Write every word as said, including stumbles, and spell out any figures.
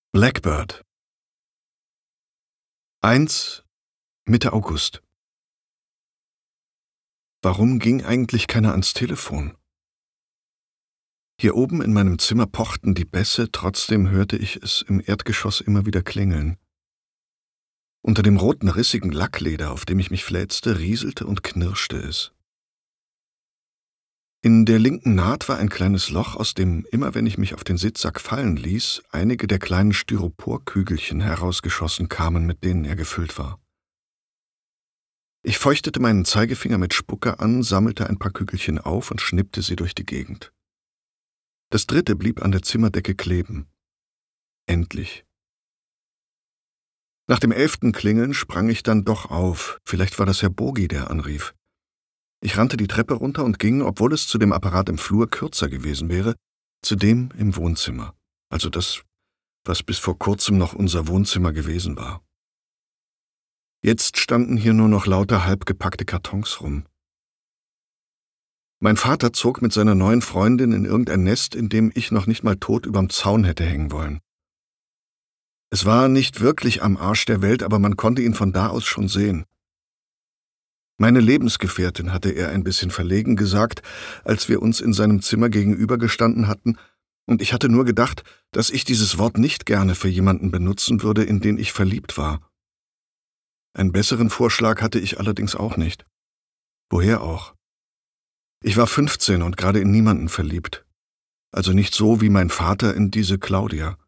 Blackbird. eins Mitte August. Warum ging eigentlich keiner ans Telefon? Hier oben in meinem Zimmer pochten die Bässe, trotzdem hörte ich es im Erdgeschoss immer wieder klingeln. Unter dem roten, rissigen Lackleder, auf dem ich mich fläzte, rieselte und knirschte es. In der linken Naht war ein kleines Loch, aus dem, immer wenn ich mich auf den Sitzsack fallen ließ, einige der kleinen Styroporkügelchen herausgeschossen kamen, mit denen er gefüllt war. Ich feuchtete meinen Zeigefinger mit Spucke an, sammelte ein paar Kügelchen auf und schnippte sie durch die Gegend. Das dritte blieb an der Zimmerdecke kleben. Endlich. Nach dem elften Klingeln sprang ich dann doch auf. Vielleicht war das Herr Bogi, der anrief. Ich rannte die Treppe runter und ging, obwohl es zu dem Apparat im Flur kürzer gewesen wäre, zu dem im Wohnzimmer. Also das, was bis vor kurzem noch unser Wohnzimmer gewesen war. Jetzt standen hier nur noch lauter halbgepackte Kartons rum. Mein Vater zog mit seiner neuen Freundin in irgendein Nest, in dem ich noch nicht mal tot überm Zaun hätte hängen wollen. Es war nicht wirklich am Arsch der Welt, aber man konnte ihn von da aus schon sehen. Meine Lebensgefährtin, hatte er ein bisschen verlegen gesagt, als wir uns in seinem Zimmer gegenübergestanden hatten, und ich hatte nur gedacht, dass ich dieses Wort nicht gerne für jemanden benutzen würde, in den ich verliebt war. Einen besseren Vorschlag hatte ich allerdings auch nicht. Woher auch? Ich war fünfzehn und gerade in niemanden verliebt. Also nicht so wie mein Vater in diese Claudia.